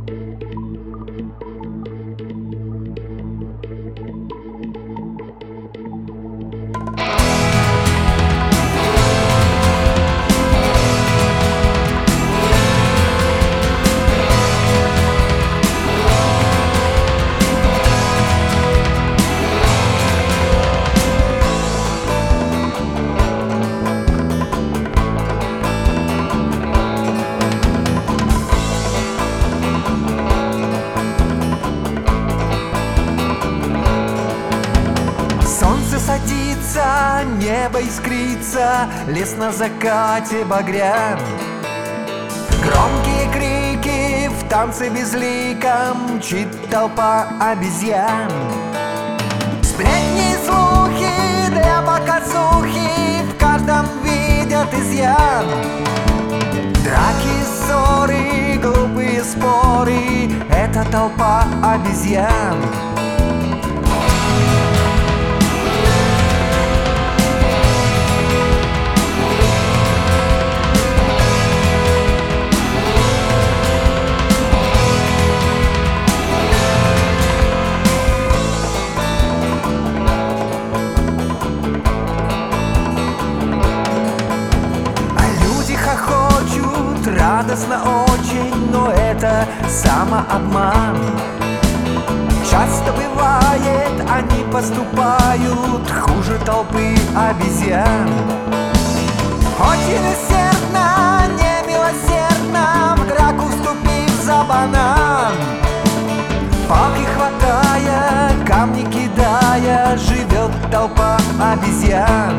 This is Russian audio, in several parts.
Садится, небо искрится, лес на закате багря. Громкие крики в танце безликом, мчит толпа обезьян. Сплетни и слухи для показухи, в каждом видят изъян. Драки, ссоры, глупые споры, это толпа обезьян. Радостно очень, но это самообман. Часто бывает, они поступают хуже толпы обезьян. Очень усердно, немилосердно, в драку вступив за банан. Палки хватая, камни кидая, живет толпа обезьян.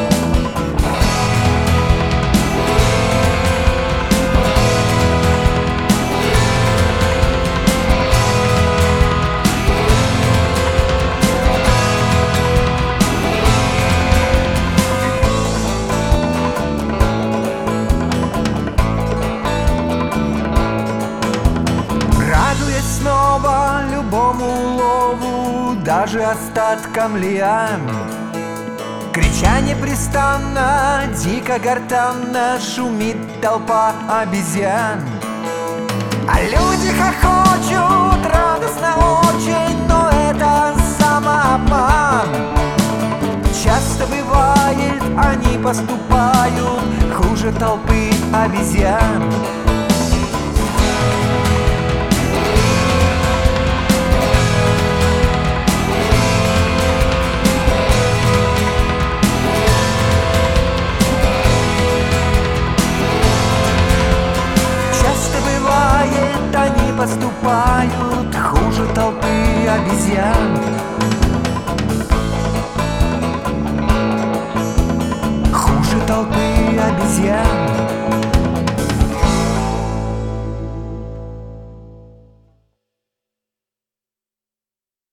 Снова любому улову, даже остаткам лиан. Крича непрестанно, дико гортанно, шумит толпа обезьян. А люди хохочут радостно очень, но это самообман. Часто бывает, они поступают хуже толпы обезьян. Поступают хуже толпы обезьян.